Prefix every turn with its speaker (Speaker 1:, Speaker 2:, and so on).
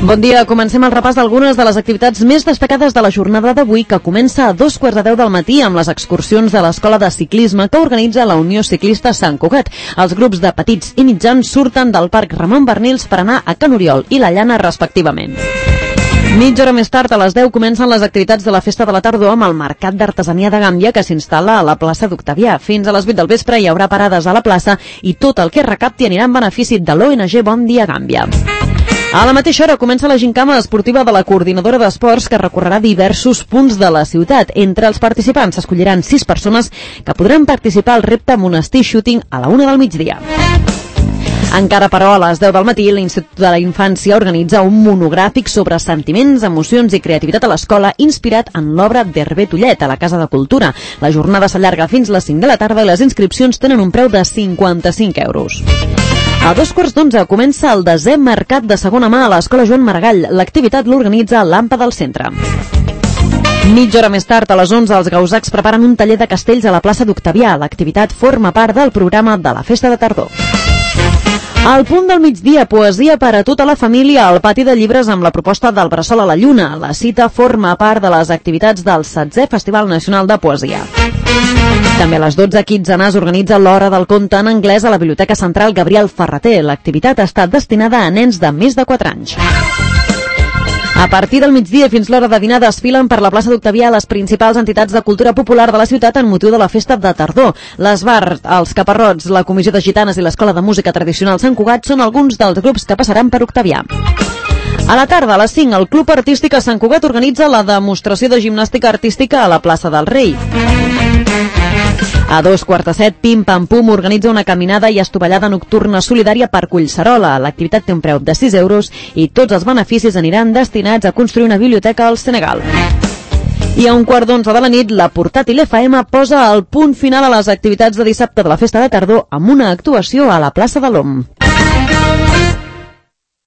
Speaker 1: Bon dia, comencem el repàs d'algunes de les activitats més destacades de la jornada d'avui, que comença a 2:15 del matí amb les excursions de l'Escola de Ciclisme que organitza la Unió Ciclista Sant Cugat. Els grups de petits i mitjans surten del Parc Ramon Bernils per anar a Can Oriol i la Llana respectivament. Mitja hora més tard, a les 10, comencen les activitats de la Festa de la Tardor amb el Mercat d'Artesania de Gàmbia, que s'instal·la a la plaça d'Octavià. Fins a les 8 del vespre hi haurà parades a la plaça i tot el que recapti anirà en benefici de l'ONG Bon Dia Gàmbia. A la mateixa hora comença la gincama esportiva de la Coordinadora d'Esports, que recorrerà diversos punts de la ciutat. Entre els participants s'escolliran 6 persones que podran participar al repte Monestir Shooting a la 1 del migdia. Encara, però, a les 10 del matí, l'Institut de la Infància organitza un monogràfic sobre sentiments, emocions i creativitat a l'escola, inspirat en l'obra d'Hervé Tullet a la Casa de Cultura. La jornada s'allarga fins les 5 de la tarda i les inscripcions tenen un preu de 55 euros. A 11:15 comença el 10è Mercat de Segona Mà a l'Escola Joan Maragall. L'activitat l'organitza l'AMPA del centre. Mitja hora més tard, a les 11, els gausacs preparen un taller de castells a la plaça d'Octavià. L'activitat forma part del programa de la Festa de Tardor. Al punt del migdia, poesia per a tota la família al pati de llibres amb la proposta del Bressol a la Lluna. La cita forma part de les activitats del 7è Festival Nacional de Poesia. També a les 12, Quitzenàs organitza l'Hora del Conte en anglès a la Biblioteca Central Gabriel Ferrater. L'activitat ha estat destinada a nens de més de 4 anys. A partir del migdia fins l'hora de dinar desfilen per la plaça d'Octavià les principals entitats de cultura popular de la ciutat en motiu de la Festa de Tardor. L'Esbar, els Caparrots, la Comissió de Gitanes i l'Escola de Música Tradicional Sant Cugat són alguns dels grups que passaran per Octavià. A la tarda, a les 5, el Club Artístic a Sant Cugat organitza la demostració de gimnàstica artística a la plaça del Rei. A 2:15, Pim Pam Pum organitza una caminada i estovallada nocturna solidària per Collserola. L'activitat té un preu de 6 euros i tots els beneficis aniran destinats a construir una biblioteca al Senegal. I a 11:15 de la nit, la Portàtil FM posa el punt final a les activitats de dissabte de la Festa de Tardor amb una actuació a la plaça de l'Om.